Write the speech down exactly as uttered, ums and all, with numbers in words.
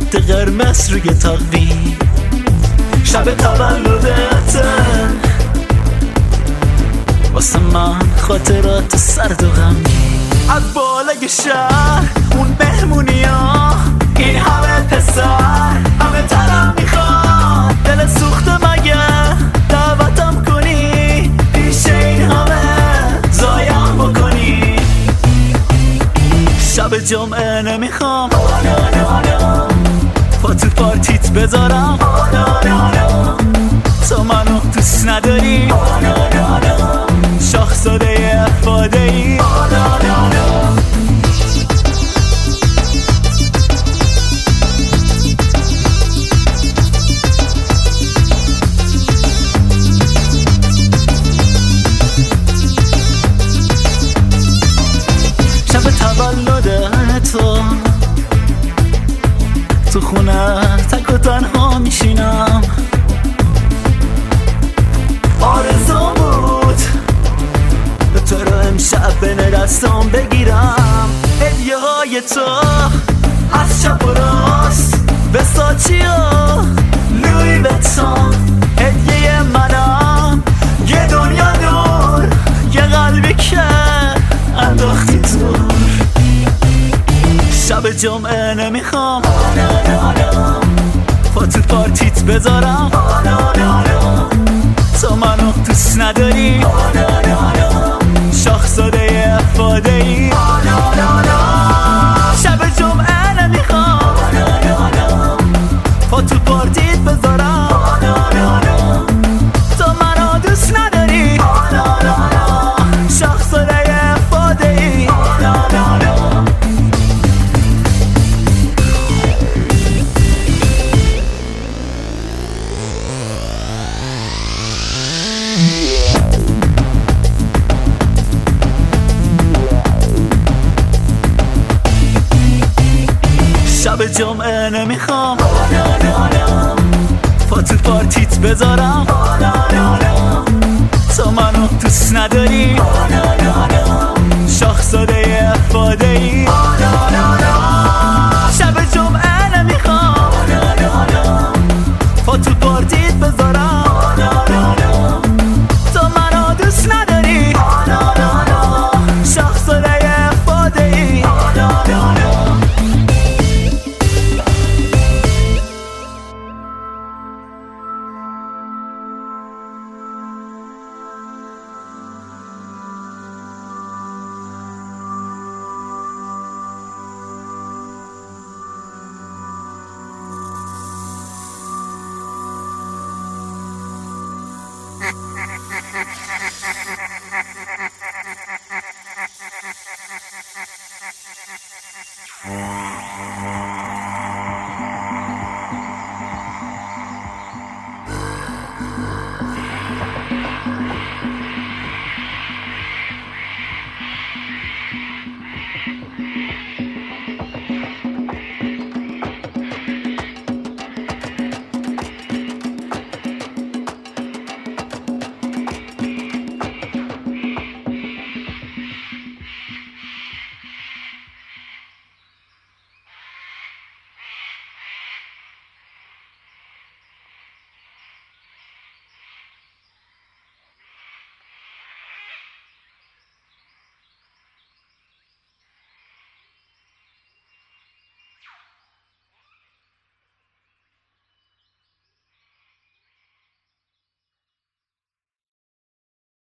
تیشرت قرمز روی تقویم، شب تولدت واسه من خاطرات سرد و غمگین. از بالای شهر اون مهمونی ها، این همه پسر همه ترم میخواد، دل سوخته مگه دعوتم کنی، پیش این همه زایم بکنی. شب جمعه نمیخوام پا تو پارتیت بذارم، تو منو دوست نداری، شاخزاده افاده ای. شب تولد تو تو خونه تک و تنها میشینم، آرزو بود تو رو امشب بین دستم بگیرم. هدیه های تو از چپ و راست، وساچی و لوی ویتون، هدیه منم یه دنیا دور، یه قلبی که انداختی دور. شب جمعه نمیخوام پا تو پارتیت بذارم، تو منو دوست نداری، شاخزاده افاده ای. شب جمعه نمیخوام پا تو پارتیت بذارم، تو منو دوست نداری، شاخزاده افاده ای. شب جمعه نمیخوام پا تو پارتیت بذارم، تو منو دوست نداری،